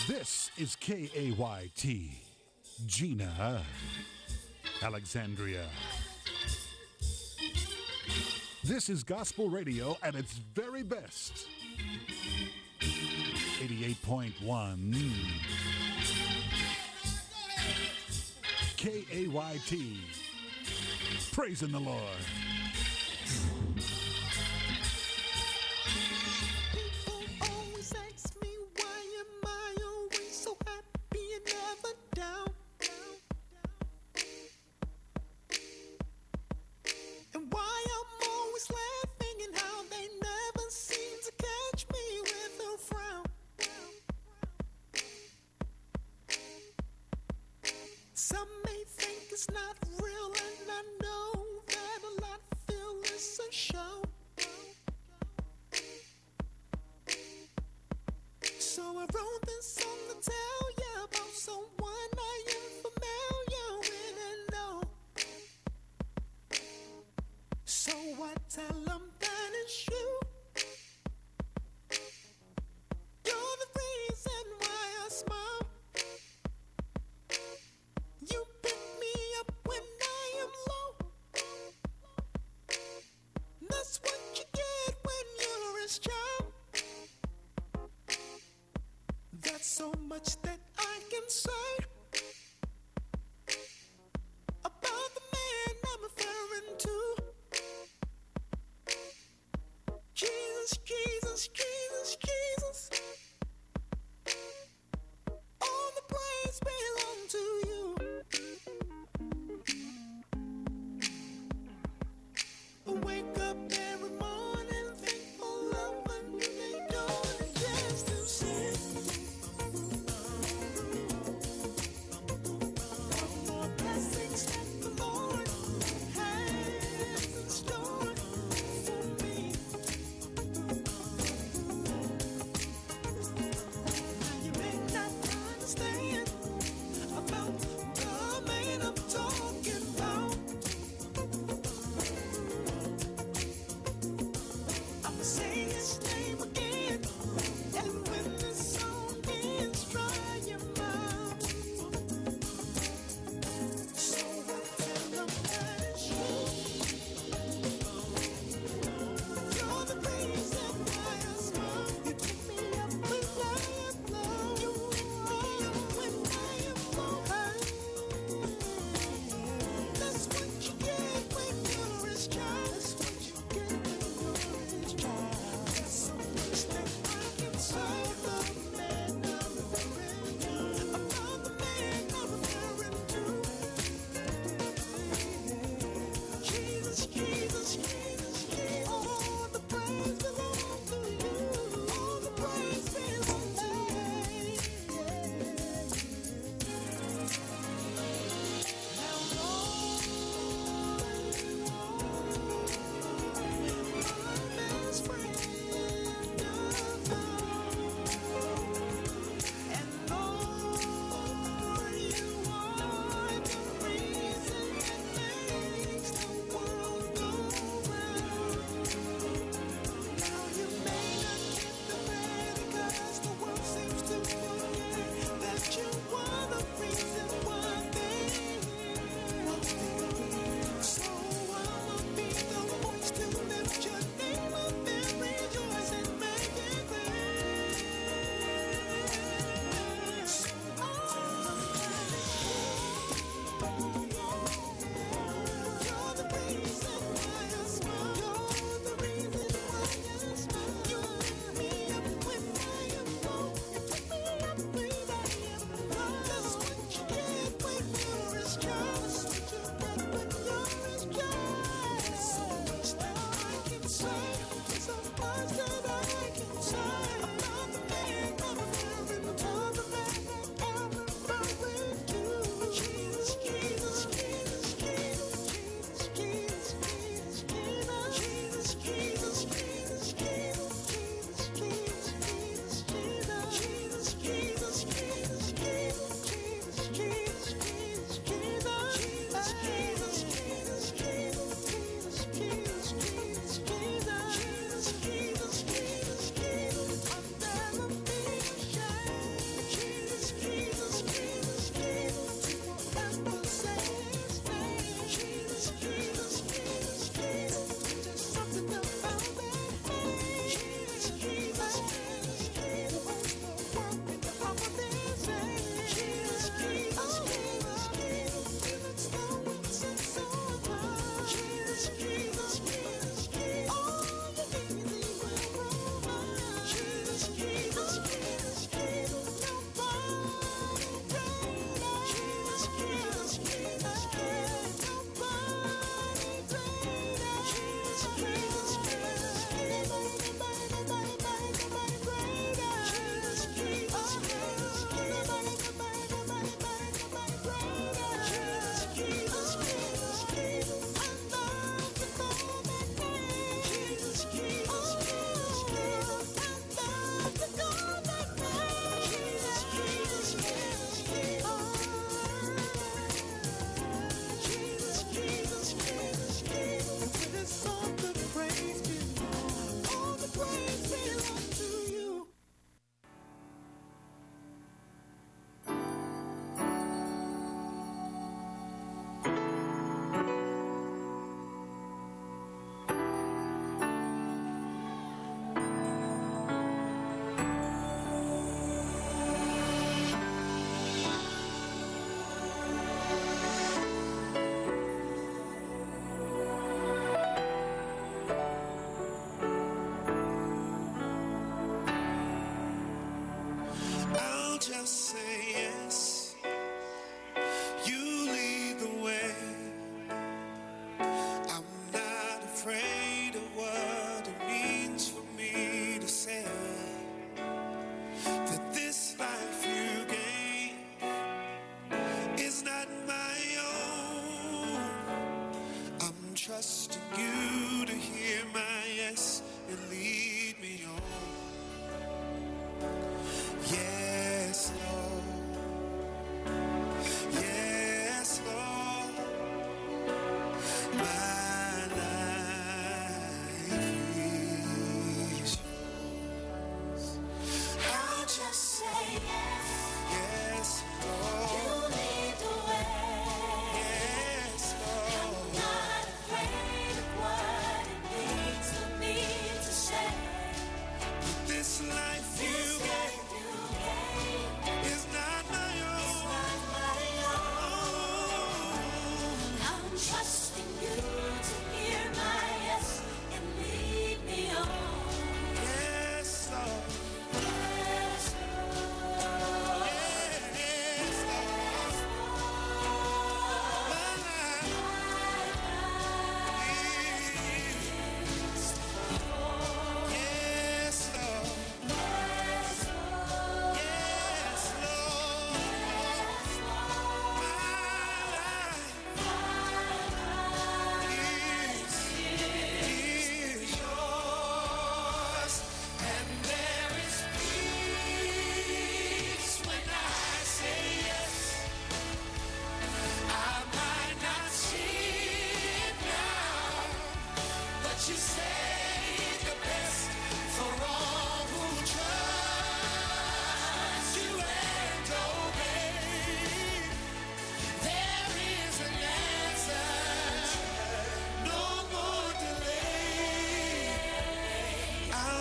This is KAYT, Gina, Alexandria. This is gospel radio at its very best. 88.1 KAYT. Praising the Lord.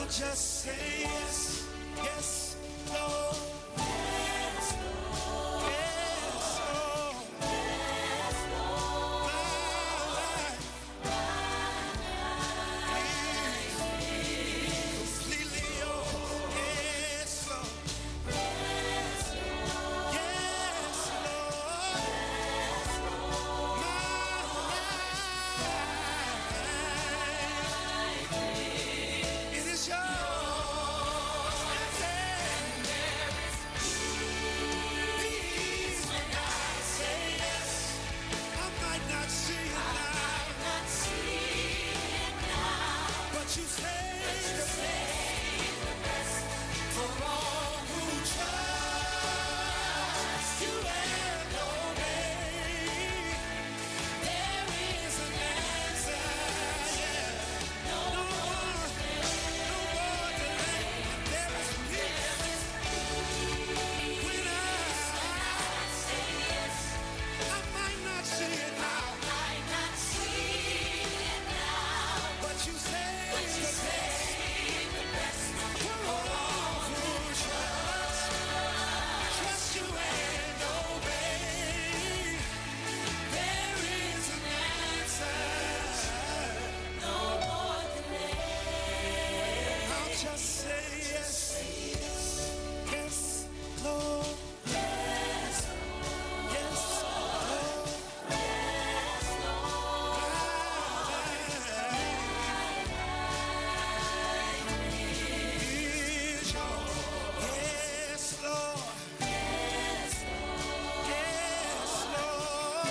Just say yes, yes, Lord. Yes, Lord. Yes, Lord. Yes, Lord. My life is completely yours. Yes, Lord. Yes, Lord. Yes, Lord. My life, it is yours. You say the best for all who trust you and obey. There is an answer, yeah. No more delay. There is peace when I say yes. I might not see it now, but you say the best for all who trust you and obey. There is an answer. No more delay. I'll just say yes, yes, Lord. Yes, yes, Lord. Yes, Lord. Yes, Lord.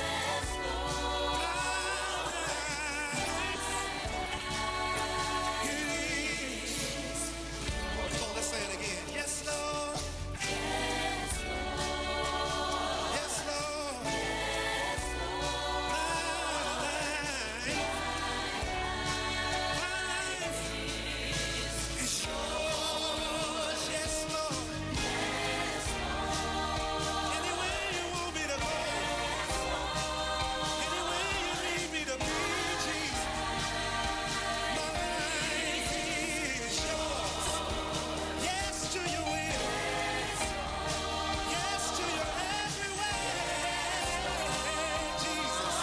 Let's say it again. Yes, Lord. Yes, Lord. My life is yours. Yes, Lord. Anywhere you want me to go, anywhere you need me to be, Jesus. My life is yours. Yes to your will. Yes to your every way, Jesus.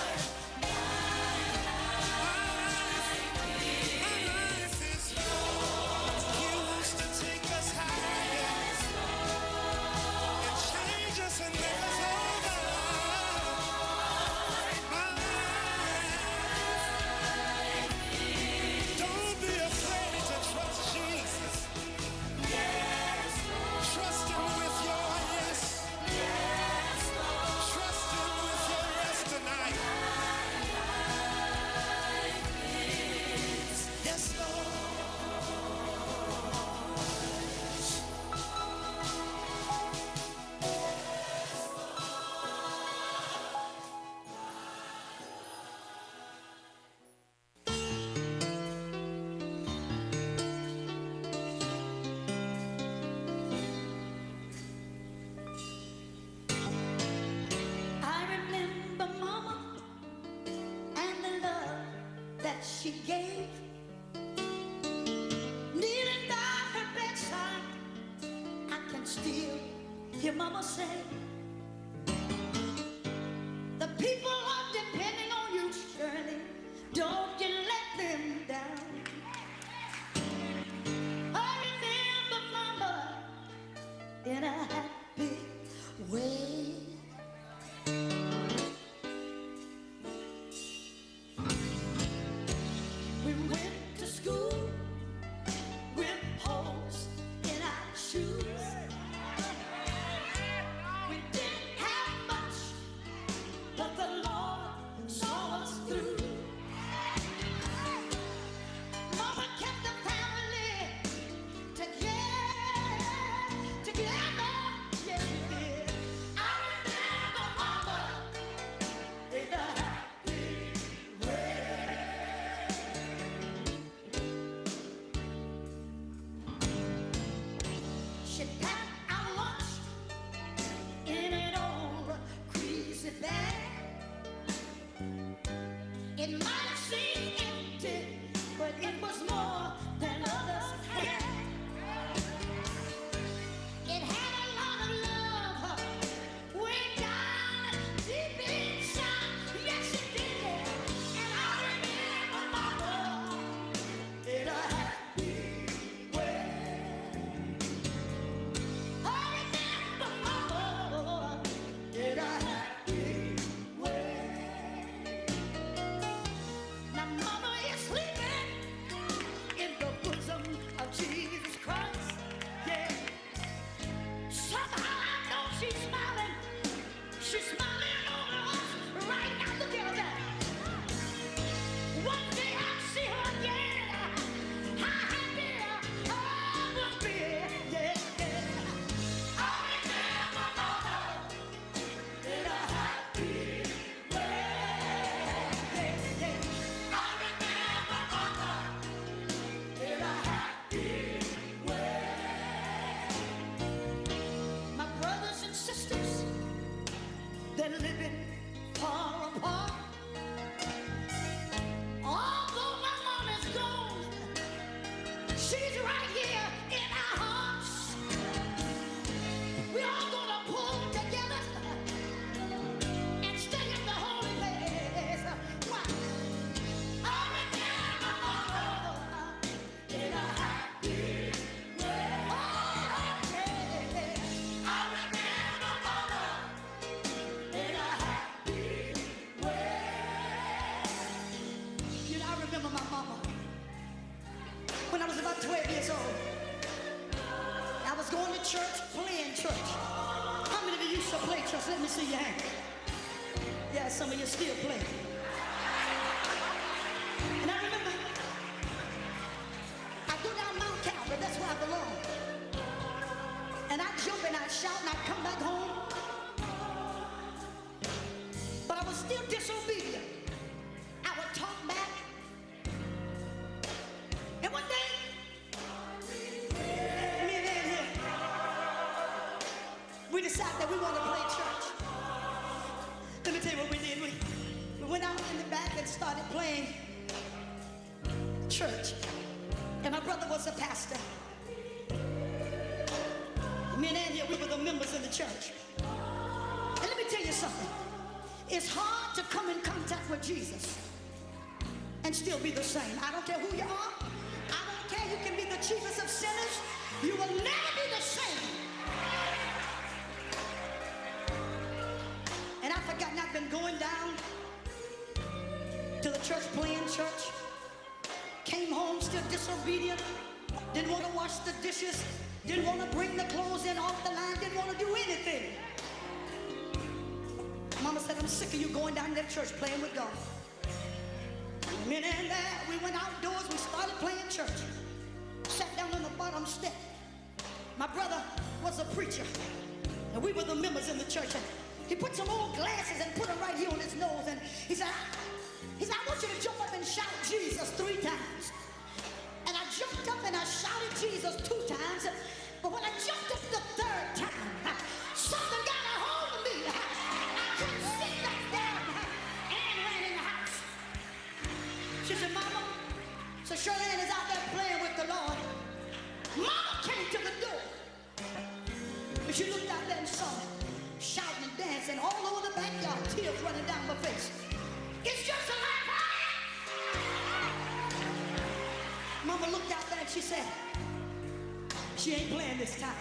My life is yours. He wants to take us higher and change us and make us over. My life. Don't be afraid to trust Jesus. Trust him with your yes. Trust him with your yes tonight. Yes, Lord. I remember Mama and the love that she gave. Kneeling by her bedside, I can still hear Mama say, the people are depending on you, Shirley. Don't you let them down. I remember Mama in a happy way. We went to school with holes in our shoes. We I was about 12 years old. I was going to church, playing church. How many of you used to play church? Let me see your hand. Yeah, some of you still play. And I remember, I go down Mount Calvary, that's where I belong. And I jump and I shout and I come back home. But I was still disobedient. I would talk back. And one day, me and Ann here, we decided that we want to play church. Let me tell you what we did. We went out in the back and started playing church. And my brother was a pastor. Me and Ann here, we were the members in the church. And let me tell you something. It's hard to come in contact with Jesus and still be the same. I don't care who you are. I don't care. You can be the chiefest of sinners. You will never be the same. And I've forgotten I've been going down to the church, playing church. Came home still disobedient. Didn't want to wash the dishes. Didn't want to bring the clothes in off the line. Didn't want to do anything. Mama said, I'm sick of you going down to that church playing with God. Me and there, we went outdoors. We started playing church. Sat down on the bottom step. My brother was a preacher. And we were the members in the church. And he put some old glasses and put them right here on his nose. And he said, I want you to jump up and shout Jesus 3 times. And I jumped up and I shouted Jesus 2 times. But when I jumped up the 3rd time, something got a hold of me. I couldn't sit back down. Ann ran in the house. She said, Mama, so Shirley Ann is out there playing with the Lord. Mama came to the door. But she looked out there and saw me, shouting and dancing all over the backyard, tears running down my face. It's just a laugh. Mama looked out there and she said, she ain't playing this time.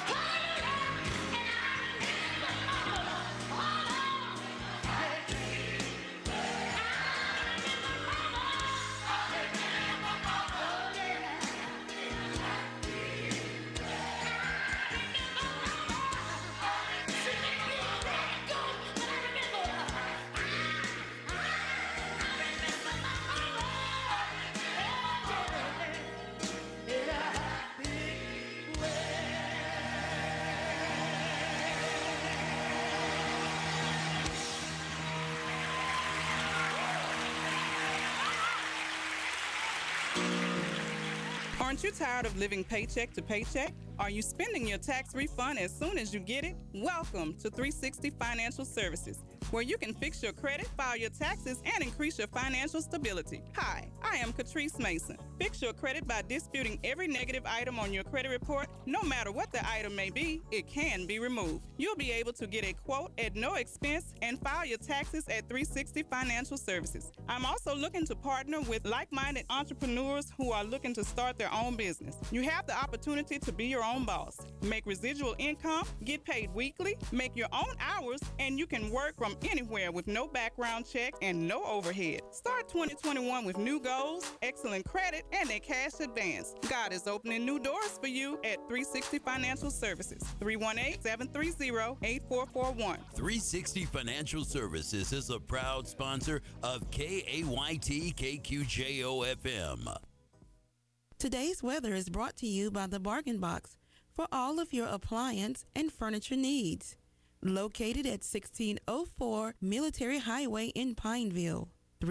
Aren't you tired of living paycheck to paycheck? Are you spending your tax refund as soon as you get it? Welcome to 360 Financial Services, where you can fix your credit, file your taxes, and increase your financial stability. Hi, I am Catrice Mason. Fix your credit by disputing every negative item on your credit report. No matter what the item may be, it can be removed. You'll be able to get a quote at no expense and file your taxes at 360 Financial Services. I'm also looking to partner with like-minded entrepreneurs who are looking to start their own business. You have the opportunity to be your own boss, make residual income, get paid weekly, make your own hours, and you can work from anywhere with no background check and no overhead. Start 2021 with new goals, excellent credit, and a cash advance. God is opening new doors for you at 360 Financial Services, 318-730-8441. 360 Financial Services is a proud sponsor of KAYT KQJO FM. Today's weather is brought to you by the Bargain Box for all of your appliance and furniture needs. Located at 1604 Military Highway in Pineville,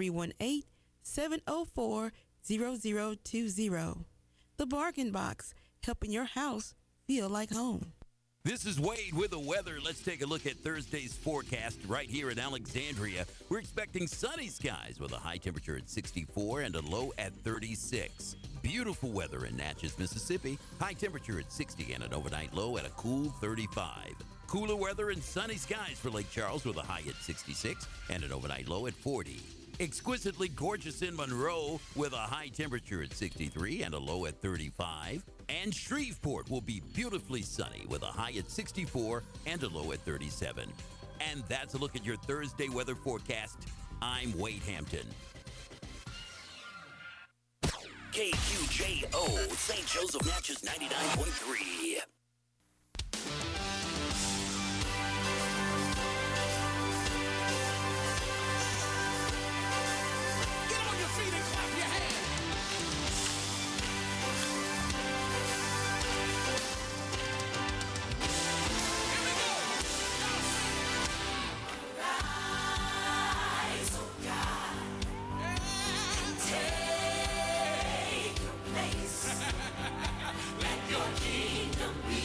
318-704-0020. The Bargain Box, helping your house feel like home. This is Wade with the weather. Let's take a look at Thursday's forecast right here in Alexandria. We're expecting sunny skies with a high temperature at 64 and a low at 36. Beautiful weather in Natchez, Mississippi. High temperature at 60 and an overnight low at a cool 35. Cooler weather and sunny skies for Lake Charles with a high at 66 and an overnight low at 40. Exquisitely gorgeous in Monroe with a high temperature at 63 and a low at 35. And Shreveport will be beautifully sunny with a high at 64 and a low at 37. And that's a look at your Thursday weather forecast. I'm Wade Hampton. KQJO, St. Joseph Natchez 99.3. Get on your feet and clap your hands. Here we go. Y'all sing. Rise, oh God, and take your place. Let your kingdom be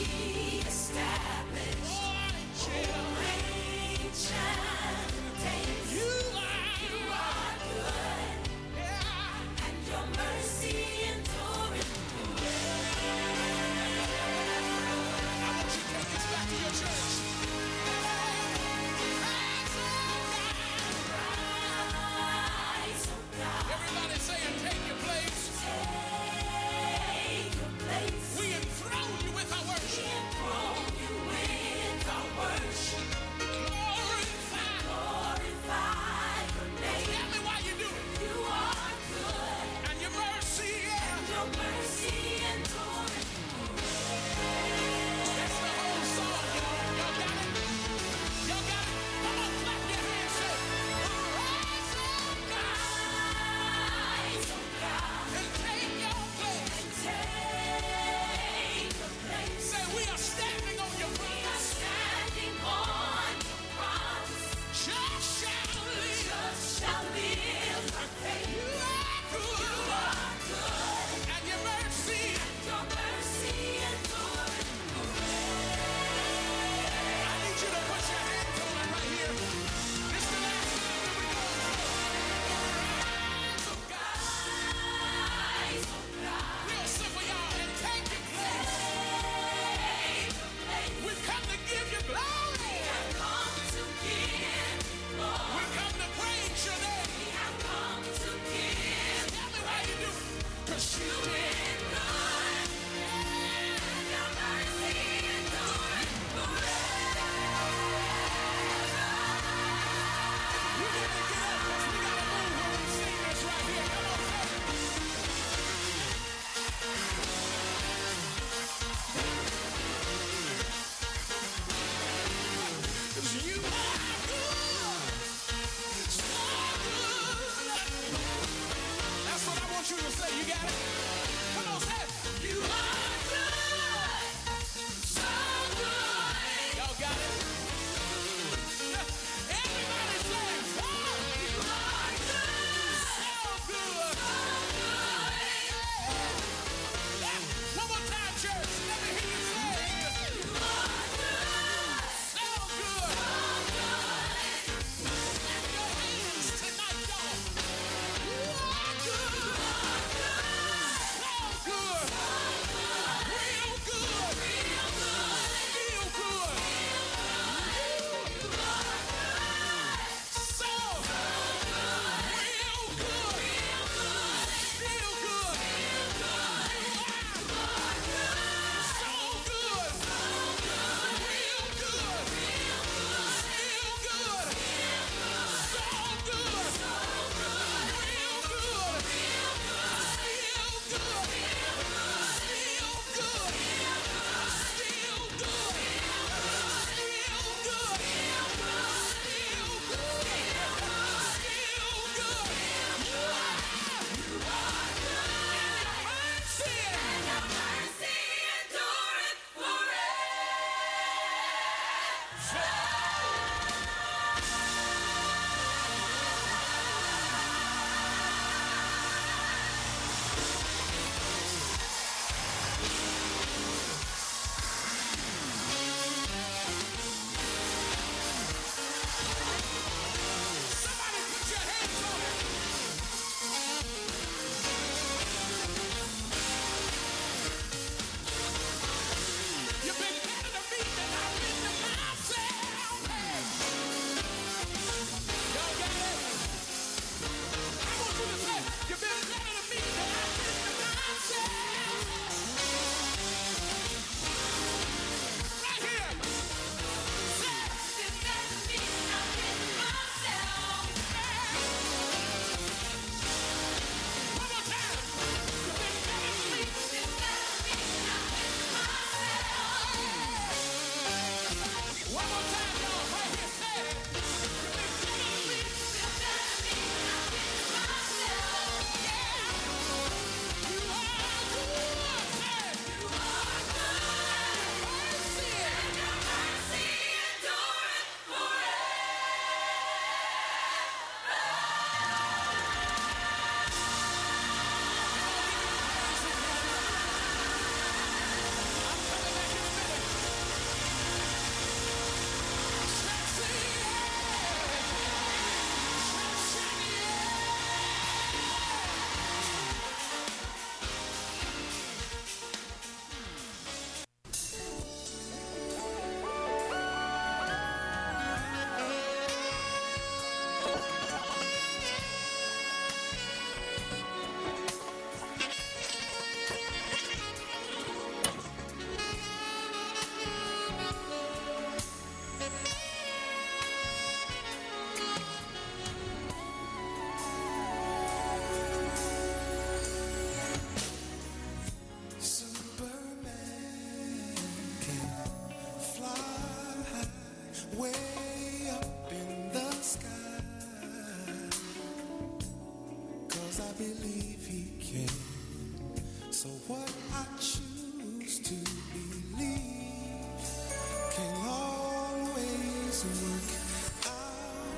So what I choose to believe can always work out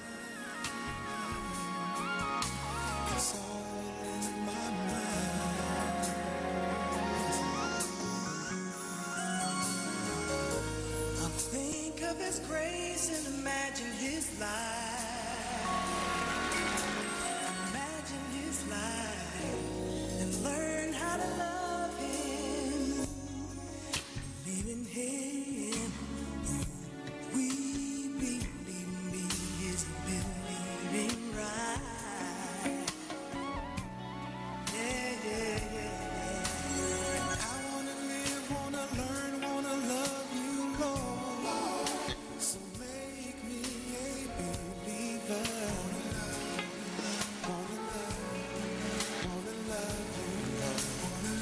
fine. It's all in my mind. I'll think of His grace and imagine His life. Imagine His life and learn how to love Him. Believe in Him. We believe me is believing right. Yeah, yeah, yeah. I wanna live, wanna learn, wanna love you, Lord. So make me a believer. Wanna love you, Lord.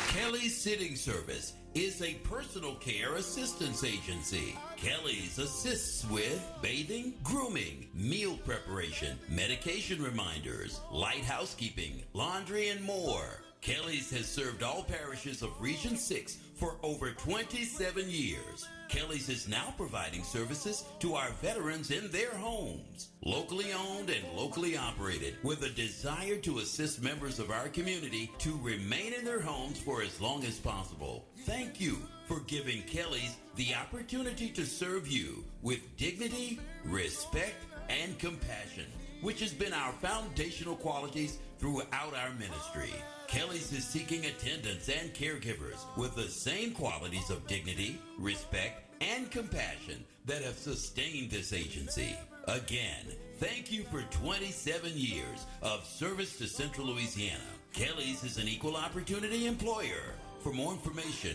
Kelly's Sitting Service is a personal care assistance agency. Kelly's assists with bathing, grooming, meal preparation, medication reminders, light housekeeping, laundry, and more. Kelly's has served all parishes of Region 6 for over 27 years. Kelly's is now providing services to our veterans in their homes. Locally owned and locally operated, with a desire to assist members of our community to remain in their homes for as long as possible. Thank you for giving Kelly's the opportunity to serve you with dignity, respect, and compassion, which has been our foundational qualities throughout our ministry. Kelly's is seeking attendants and caregivers with the same qualities of dignity, respect, and compassion that have sustained this agency. Again, thank you for 27 years of service to Central Louisiana. Kelly's is an equal opportunity employer. For more information,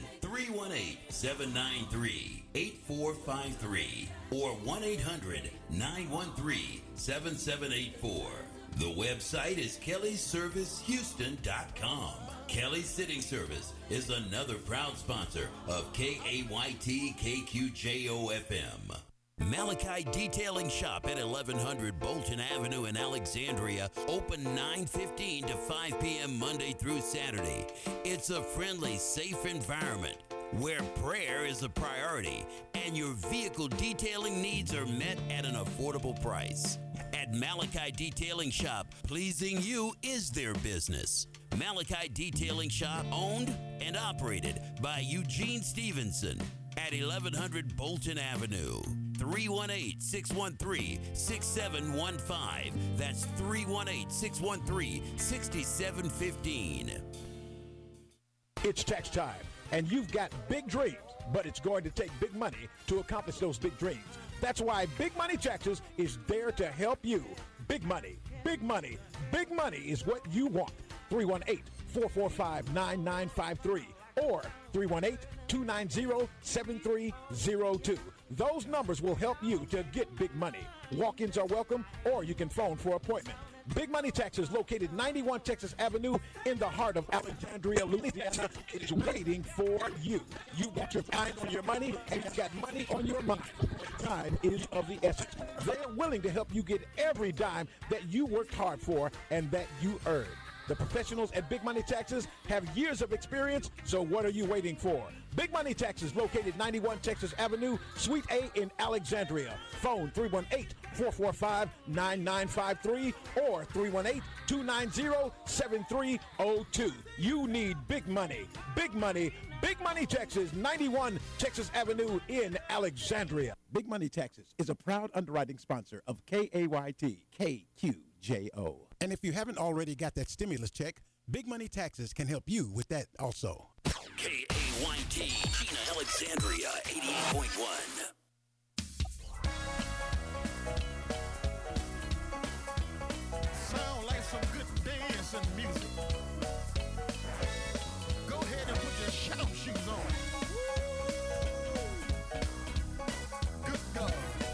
318-793-8453 or 1-800-913-7784. The website is kellysservicehouston.com. Kelly's Sitting Service is another proud sponsor of KAYT KQJO FM. Malachi Detailing Shop at 1100 Bolton Avenue in Alexandria, open 9:15 to 5 p.m. Monday through Saturday. It's a friendly, safe environment where prayer is a priority and your vehicle detailing needs are met at an affordable price. At Malachi Detailing Shop, pleasing you is their business. Malachi Detailing Shop, owned and operated by Eugene Stevenson at 1100 Bolton Avenue. 318-613-6715. That's 318-613-6715. It's tax time, and you've got big dreams, but it's going to take big money to accomplish those big dreams. That's why Big Money Taxes is there to help you. Big money, big money, big money is what you want. 318-445-9953 or 318-290-7302. Those numbers will help you to get big money. Walk-ins are welcome, or you can phone for appointment. Big Money Taxes, located 91 Texas Avenue in the heart of Alexandria, Louisiana, is waiting for you. You got your time on your money, and you got money on your mind. Time is of the essence. They're willing to help you get every dime that you worked hard for and that you earned. The professionals at Big Money Taxes have years of experience, so what are you waiting for? Big Money Taxes, located 91 Texas Avenue, Suite A in Alexandria. Phone 318-445-9953 or 318-290-7302. You need big money, big money, Big Money Taxes, 91 Texas Avenue in Alexandria. Big Money Taxes is a proud underwriting sponsor of KAYT KQJO. And if you haven't already got that stimulus check, Big Money Taxes can help you with that also. KAYT, Gina Alexandria, 88.1. Sound like some good dancing music. Go ahead and put your shout shoes on. Good God.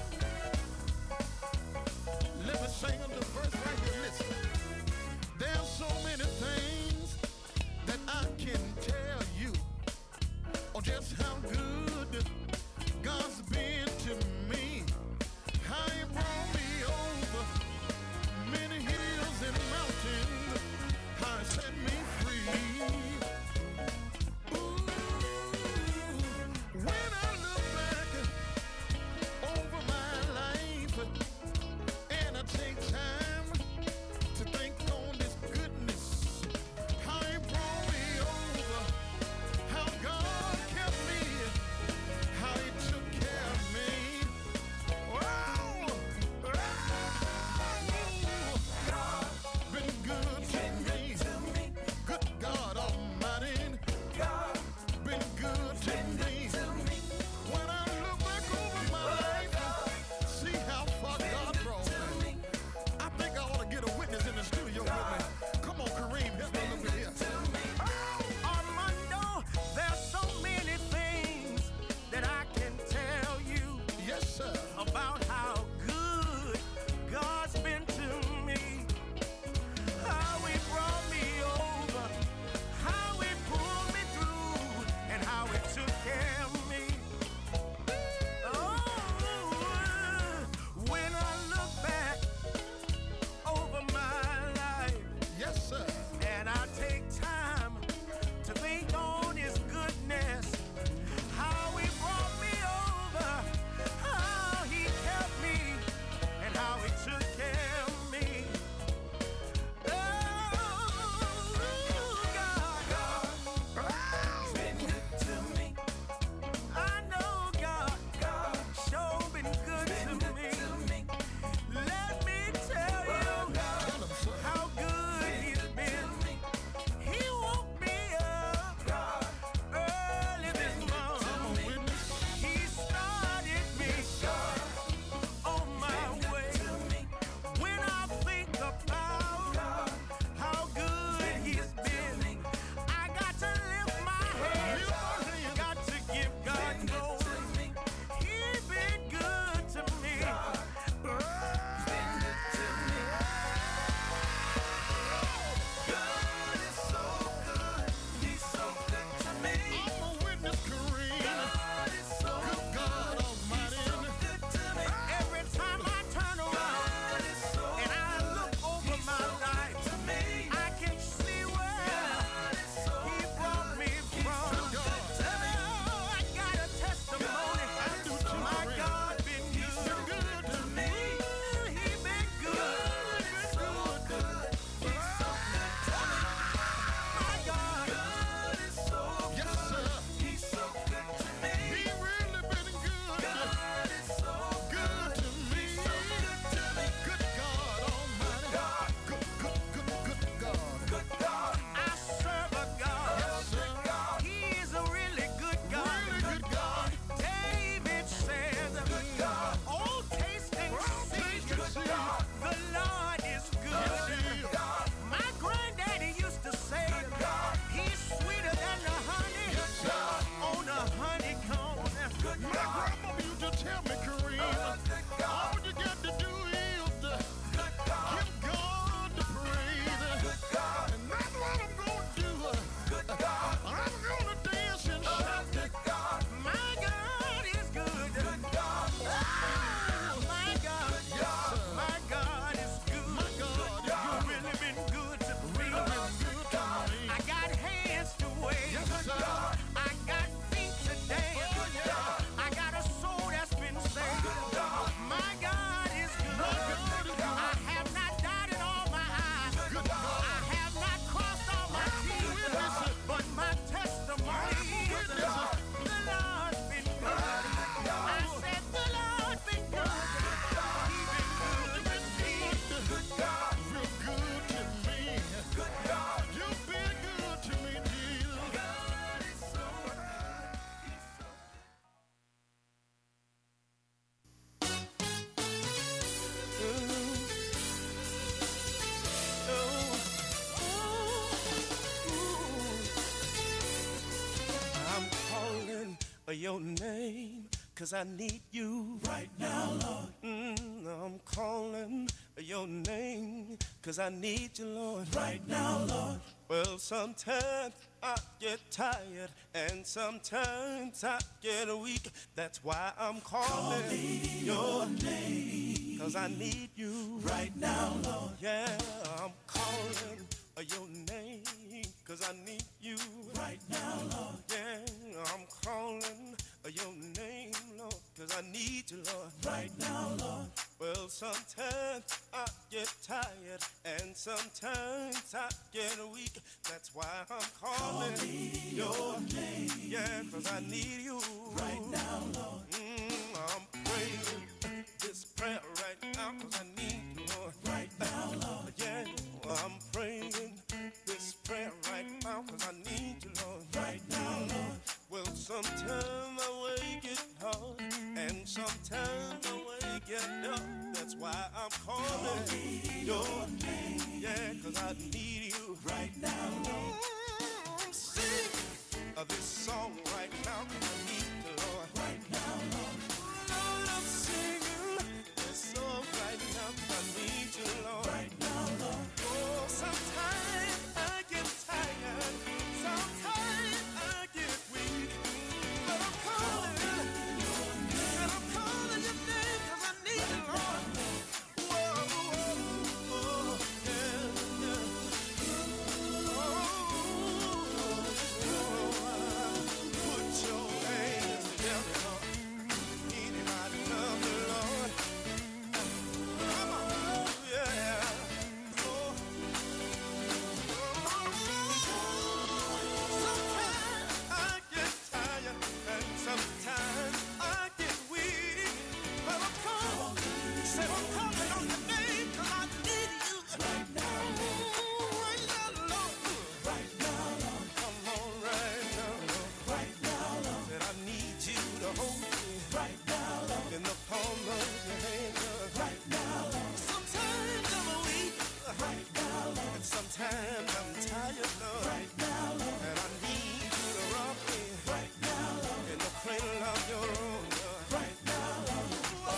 Let me sing them the verse right here. Listen. There's so many things that I can tell you, or just how good God's been. your name, 'cause I need you right now, Lord. I'm calling your name, 'cause I need you, Lord, right now, Lord. Well, sometimes I get tired, and sometimes I get weak. That's why I'm calling your name, 'cause I need you right now, Lord. Yeah, I'm calling your name, 'cause I need you right now, Lord. Yeah, I'm calling your name, Lord, 'cause I need you, Lord, right now, Lord. Well, sometimes I get tired, and sometimes I get weak. That's why I'm calling your name. Yeah, 'cause I need you right now, Lord. I'm praying this prayer right now, 'cause I need you, Lord, right now, Lord. Yeah, I'm praying this prayer right now, 'cause I need you, Lord, right now, Lord. Well, sometimes the way get hard, and sometimes the way get dark. That's why I'm calling your name. Yeah, 'cause I need you right now, Lord. Sing this song right now, 'cause I need you, Lord, right now, Lord. Lord, I'm singing this song right now, 'cause I need you, Lord, right now, Lord. Oh, sometimes I get tired, sometimes I get weak, but I'm calling your name, 'cause I need you, Lord. Whoa, whoa, whoa, yeah, yeah. Put your hands together, Lord. Anybody love the Lord? Come on, yeah. Sometimes I get tired, and sometimes I get weak, but I'm calling on your name, 'cause I need you right now, Lord. Right now, Lord. Come on, right now, Lord. Right now, Lord. Said I need you to hold me right now, Lord. In the palm of your hand, Lord. Right now, Lord. Sometimes I'm weak, right now, Lord. And sometimes I'm tired, Lord. Right now, Lord. And I need you to rock me right now, Lord. In the cradle of your own, Lord. Right now, Lord. Oh,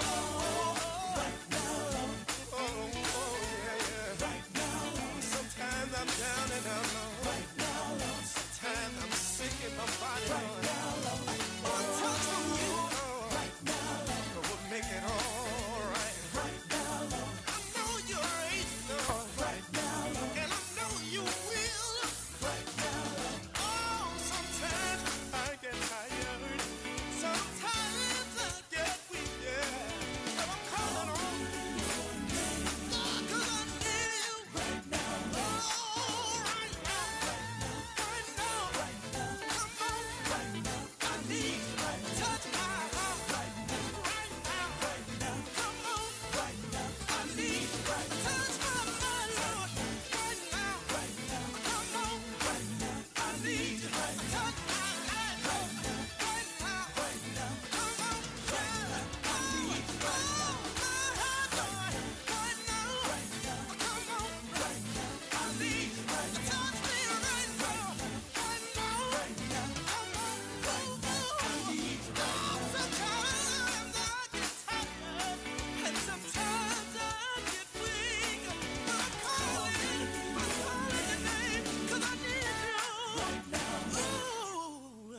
right now, Lord. Oh, yeah, yeah. Right now, Lord. Sometimes I'm down and out, Lord. Right now, Lord. Sometimes I'm sick in my body, Lord. Right now, Lord. One touch from you, Lord. Right now, Lord. Will make it all right. Right now, Lord. I know you're able, Lord. Right now, Lord. And I know you will. Right now, Lord. Oh, sometimes I get tired. Sometimes I get weak, yeah. But I'm calling on your name, Lord, 'cause I need you right now, Lord. Oh, right now, right now, right now. Come on, right now. I need you right now. Touch my heart right now, right now, right now. Come on, right now. I need you right now. Touch my mind, Lord, right now, right now. Come on, right now. I need you right now. Touch my life right now, right now, right now. Come on, right now. I need you right now. My heart, Lord, right now, right now. Come on, right now. I need you right now. Touch me right now, right now, right now. Come on, right now. I need you right now. Sometimes I get tired, and sometimes I get weak, but I'm calling your name, 'cause I need you right now. Ooh.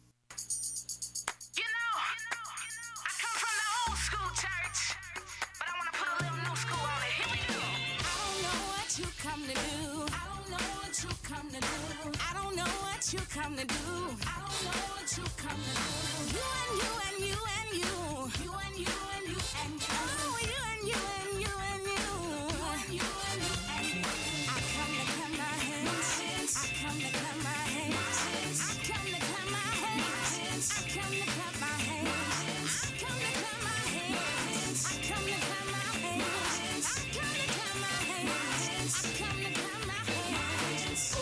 You know, I come from the old school church, but I want to put a little new school on it. Here we go. I don't know what you come to do. I don't know what you come to do. I don't know what you come to do. I don't know what you come to do. You and you and you and you. You and you and you and you. Oh, you and you and you and you. You and you and you and you. I come to clap my hands. I come to clap my hands. I come to clap my hands. I come to clap my hands. I come to clap my hands. I come to clap my hands. I come to clap my hands. I come to clap my hands. Oh,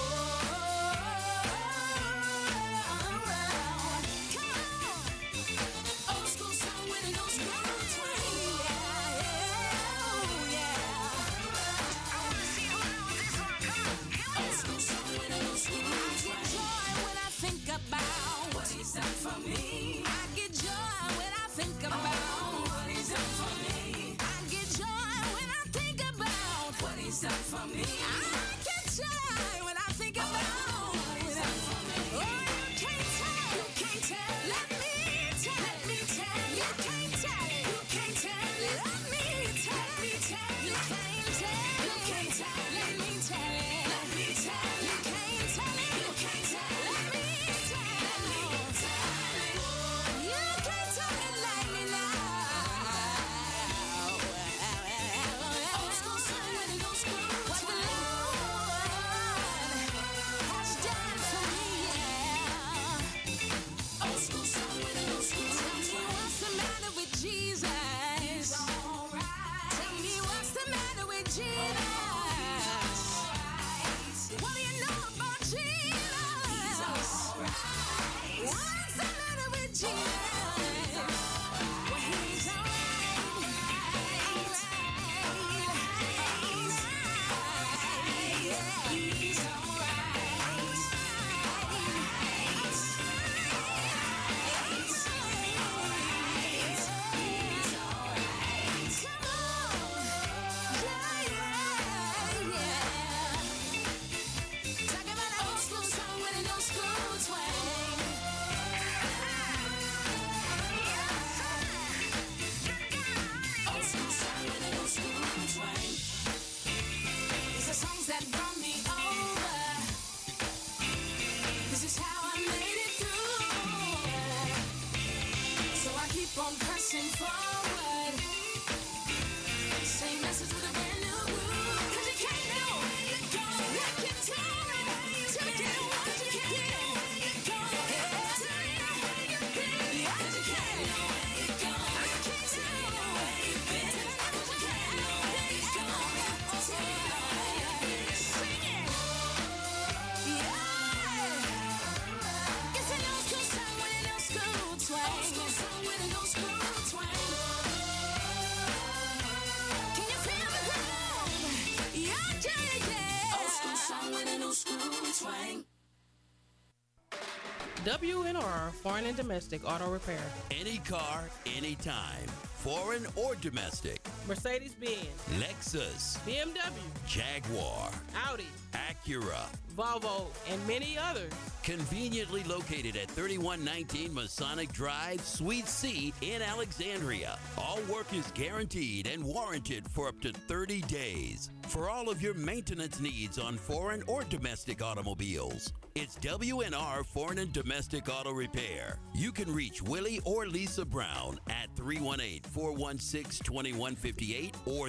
come on. Old school song with an old school twang. Yeah, yeah. Jesus? What do you know about Jesus? What's the matter with Jesus? Well, he's alright. He's songs that brought me over. This is how I made it through. So I keep on pressing forward. Same message with a brand new groove. 'Cause you can't know where you're going. What you doing? Till you get what you get. Tell me where you've been. 'Cause you can't know where you're going. You can't know where you've been. 'Cause you can't know where you're going. Sing it. Yeah. It's an old school song with an old school twang. Old school song with an old school twang. Can you feel the groove? Yeah, yeah, yeah. Old school song with an old school twang. WNR Foreign and Domestic Auto Repair. Any car, anytime. Foreign or domestic. Mercedes-Benz, Lexus, BMW, Jaguar, Audi, Acura. Volvo, and many others. Conveniently located at 3119 Masonic Drive, Suite C in Alexandria. All work is guaranteed and warranted for up to 30 days. For all of your maintenance needs on foreign or domestic automobiles, it's WNR Foreign and Domestic Auto Repair. You can reach Willie or Lisa Brown at 318-416-2158 or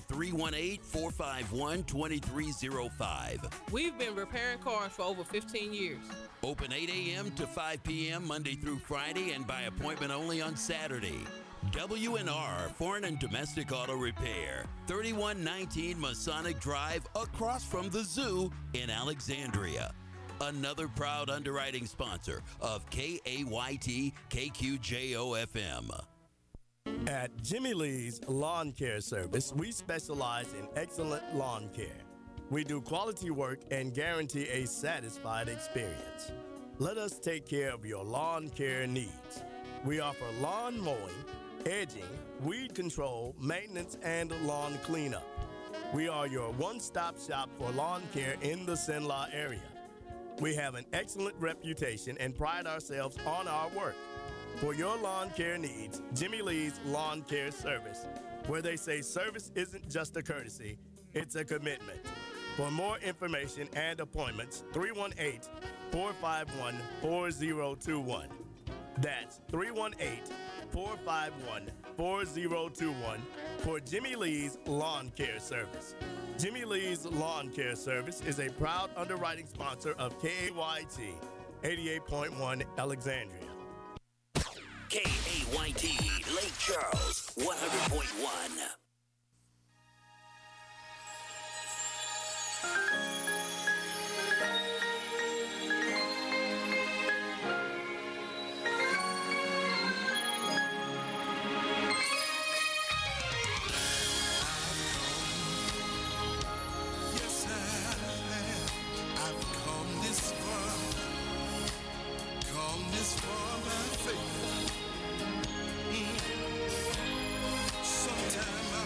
318-451-2305. We've been repairing cars for over 15 years. Open 8 a.m. to 5 p.m. Monday through Friday and by appointment only on Saturday. WNR Foreign and Domestic Auto Repair, 3119 Masonic Drive, across from the zoo in Alexandria. Another proud underwriting sponsor of KAYT KQJO FM. At Jimmy Lee's Lawn Care Service, we specialize in excellent lawn care. We do quality work and guarantee a satisfied experience. Let us take care of your lawn care needs. We offer lawn mowing, edging, weed control, maintenance, and lawn cleanup. We are your one-stop shop for lawn care in the Cenla area. We have an excellent reputation and pride ourselves on our work. For your lawn care needs, Jimmy Lee's Lawn Care Service, where they say service isn't just a courtesy, it's a commitment. For more information and appointments, 318-451-4021. That's 318-451-4021 for Jimmy Lee's Lawn Care Service. Jimmy Lee's Lawn Care Service is a proud underwriting sponsor of KAYT 88.1 Alexandria. KAYT Lake Charles 100.1. Sometime I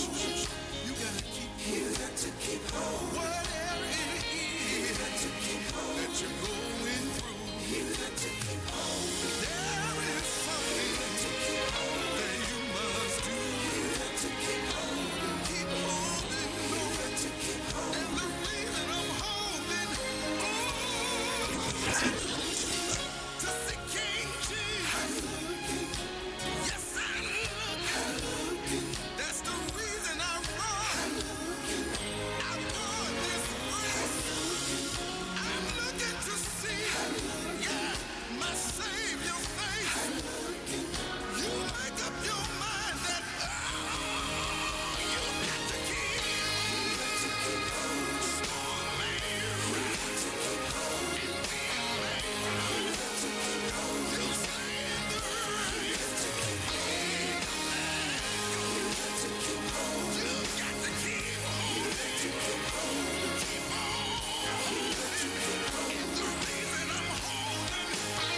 You gotta keep hope. Whatever it is that you're going through, you got to keep hope. There is something that you must do. You got to keep holding. Keep holding. You got to keep holding. And the reason I'm holding on to see King Jesus. Yes, I'm looking. That's the reason I run. I run this race. I'm looking to see, yeah, my Savior's face. You make up your mind that you got to keep strong, man. And you stay in the race. You got to keep holding. Keep on. And the reason I'm holding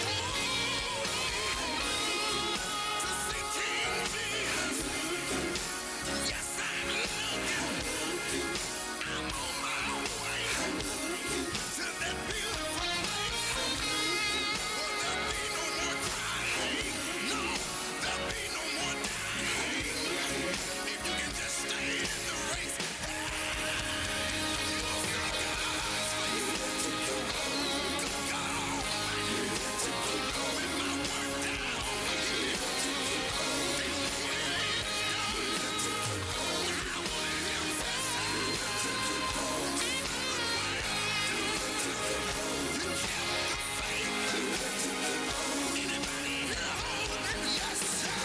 to see King Jesus. Yes, I'm looking. I'm on my way to that beautiful place. Will there be no more crying? No, there'll be no more dying. If you can just stay in the race, you'll see God's for you. Good God Almighty, when my work down, then when it's done, I want him to say, you kept the faith. Anybody here holding? Yes, sir.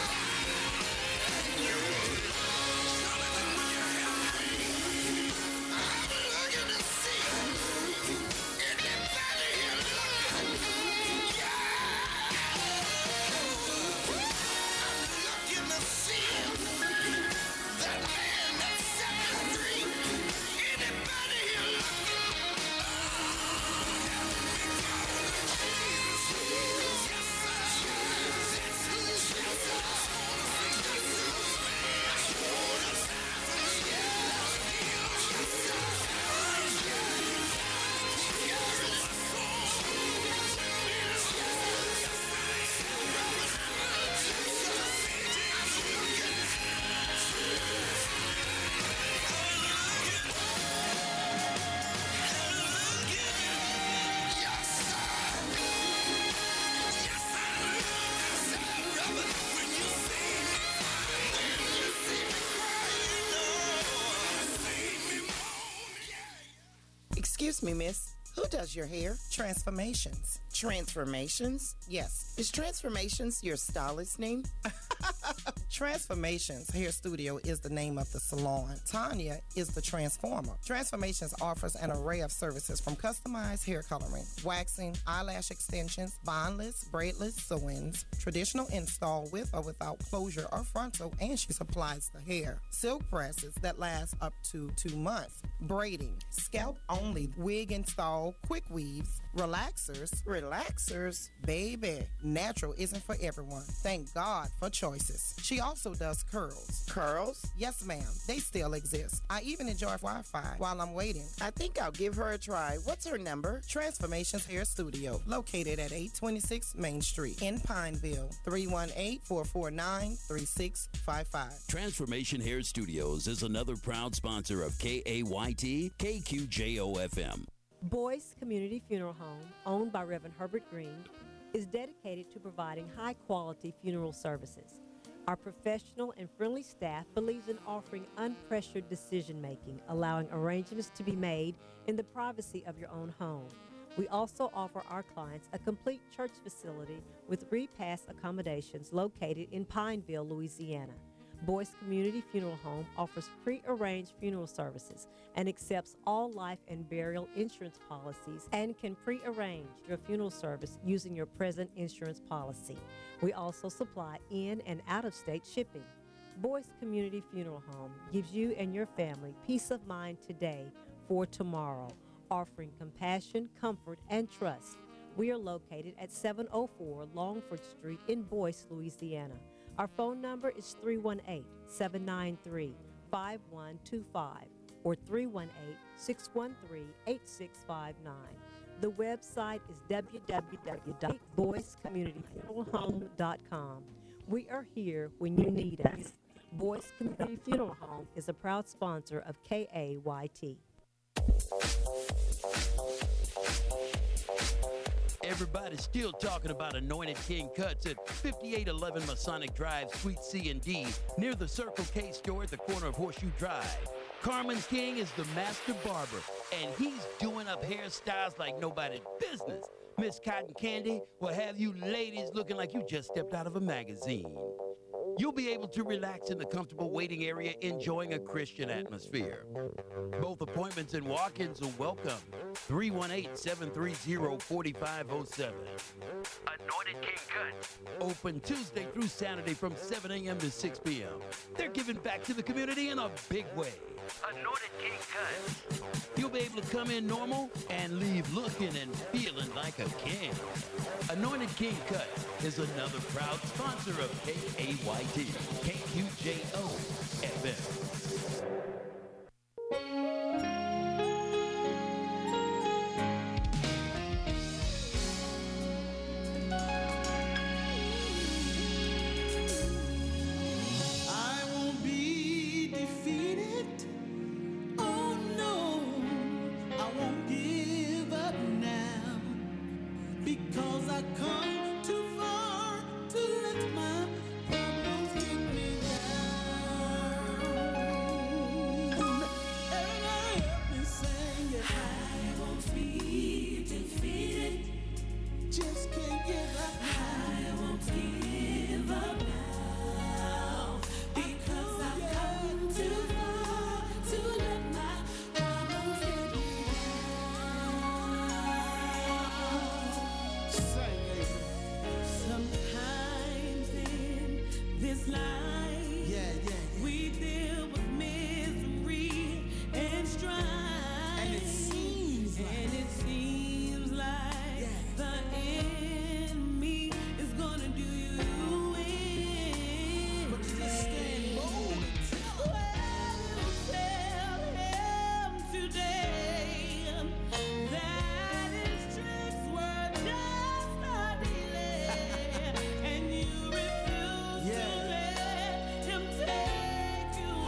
Jonathan, will you help me? I'm looking to see anybody here looking. Yeah. I'm looking to see that man that's 73. Anybody here looking? Excuse me, miss. Who does your hair? Transformations. Transformations? Yes. Is Transformations your stylist name? Transformations Hair Studio is the name of the salon. Tanya is the transformer. Transformations offers an array of services from customized hair coloring, waxing, eyelash extensions, bondless, braidless sew-ins, traditional install with or without closure or frontal, and she supplies the hair. Silk presses that last up to 2 months. Braiding, scalp only, wig install, quick weaves, relaxers. Relaxers? Baby, natural isn't for everyone. Thank God for choices. She also does curls. Curls? Yes, ma'am. They still exist. I even enjoy Wi-Fi while I'm waiting. I think I'll give her a try. What's her number? Transformations Hair Studio, located at 826 Main Street in Pineville. 318-449-3655. Transformation Hair Studios is another proud sponsor of KAYT KQJO-FM. Boyce Community Funeral Home, owned by Reverend Herbert Green, is dedicated to providing high-quality funeral services. Our professional and friendly staff believes in offering unpressured decision-making, allowing arrangements to be made in the privacy of your own home. We also offer our clients a complete church facility with repass accommodations located in Pineville, Louisiana. Boyce Community Funeral Home offers pre-arranged funeral services and accepts all life and burial insurance policies and can pre-arrange your funeral service using your present insurance policy. We also supply in and out-of-state shipping. Boyce Community Funeral Home gives you and your family peace of mind today for tomorrow, offering compassion, comfort, and trust. We are located at 704 Longford Street in Boyce, Louisiana. Our phone number is 318-793-4654. 5125 or 318-613-8659. The website is www.boycecommunityfuneralhome.com. We are here when you need us. Boyce Community Funeral Home is a proud sponsor of KAYT. Everybody's still talking about Anointed King Cuts at 5811 Masonic Drive, Suite C and D, near the Circle K store at the corner of Horseshoe Drive. Carmen King is the master barber, and he's doing up hairstyles like nobody's business. Miss Cotton Candy will have you ladies looking like you just stepped out of a magazine. You'll be able to relax in the comfortable waiting area, enjoying a Christian atmosphere. Both appointments and walk-ins are welcome. 318-730-4507. Anointed King Cuts. Open Tuesday through Saturday from 7 a.m. to 6 p.m. They're giving back to the community in a big way. Anointed King Cuts. You'll be able to come in normal and leave looking and feeling like a king. Anointed King Cuts is another proud sponsor of KAYT, KQJO FM.